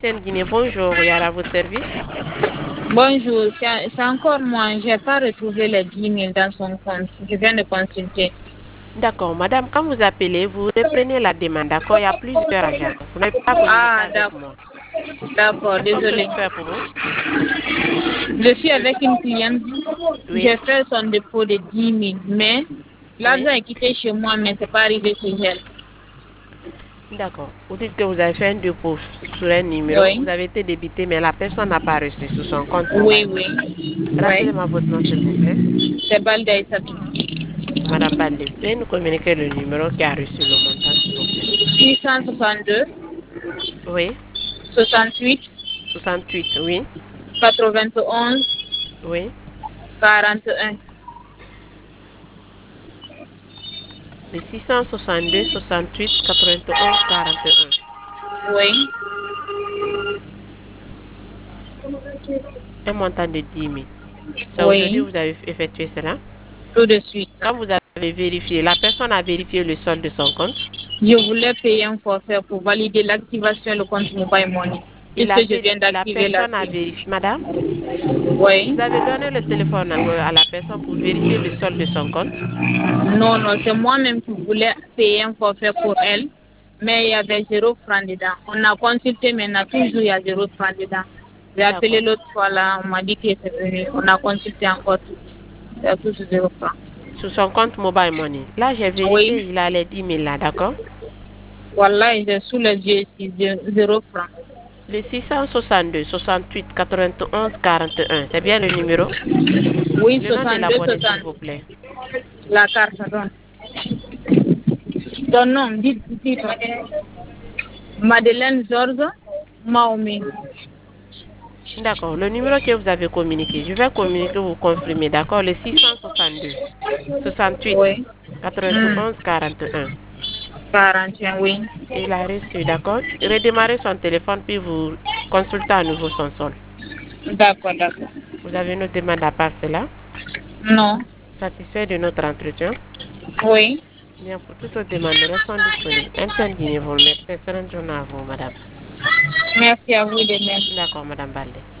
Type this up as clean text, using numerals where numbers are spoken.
Guinée, bonjour, Yara, à votre service. Bonjour, c'est encore moi. Je n'ai pas retrouvé les 10 000 dans son compte. Je viens de consulter. D'accord, madame, quand vous appelez, vous reprenez la demande, d'accord? Il y a plusieurs agents. Vous n'avez pas communiqué Ah, avec moi. d'accord, Comment désolé. peux-je faire pour vous? Je suis avec une cliente. Oui, J'ai fait son dépôt de 10 000, mais oui, l'argent est quitté chez moi, mais ce n'est pas arrivé chez elle. d'accord. Vous dites que vous avez fait un dépôt sur un numéro, vous Oui, avez été débité, mais la personne n'a pas reçu sur son compte oui, mobile oui, money. oui. Rappelez-moi votre nom, s'il vous plaît. C'est Balda Isatou. Madame Balde, vous pouvez nous communiquer le numéro qui a reçu le montant, s'il vous plaît. 662 Oui, 68 68, oui, 91 oui. 41. Le 662 68 91 41. Oui, Un montant de 10 000. C'est aujourd'hui que oui, vous avez effectué cela. tout de suite. Quand vous avez vérifié, la personne a vérifié le solde de son compte. Je voulais payer un forfait pour valider l'activation du compte Mobile Money, Et puisque je viens la d'activer la personne a SIM. vérifié. Madame, Oui. vous avez donné le téléphone à la personne pour vérifier le solde de son compte. Non, non, c'est moi-même qui voulais payer un forfait pour elle, mais il y avait 0 franc dedans. On a consulté, mais toujours il y a 0 franc dedans. J'ai appelé D'accord. l'autre fois là, on m'a dit que c'est venu. On a consulté encore, il y a toujours 0 franc. Sur son compte Mobile Money. Là, j'ai Oui, vérifié, il a les 10 000 là, d'accord? voilà, j'ai sous les yeux ici 0 franc. Le 662 68 91 41. C'est bien le numéro? Oui, Le nom de 62, l'abonné, s'il 60. vous plaît. La carte, pardon. Ton nom, dites. Madeleine Georges Maomi. D'accord. Le numéro que vous avez communiqué, je vais communiquer, vous confirmer, d'accord? Le 662 68 Oui. 91 41. 41, oui. Il a reçu, d'accord? Redémarrez son téléphone puis vous consultez à nouveau son sol. D'accord, d'accord. Vous avez une autre demande à part cela? Non. Satisfait de notre entretien? Oui. Bien, pour toute autre demande, nous restons disponibles. MTN Guinée vous remercie. Excellente journée à vous, madame. Merci à vous de même. D'accord, madame Balde.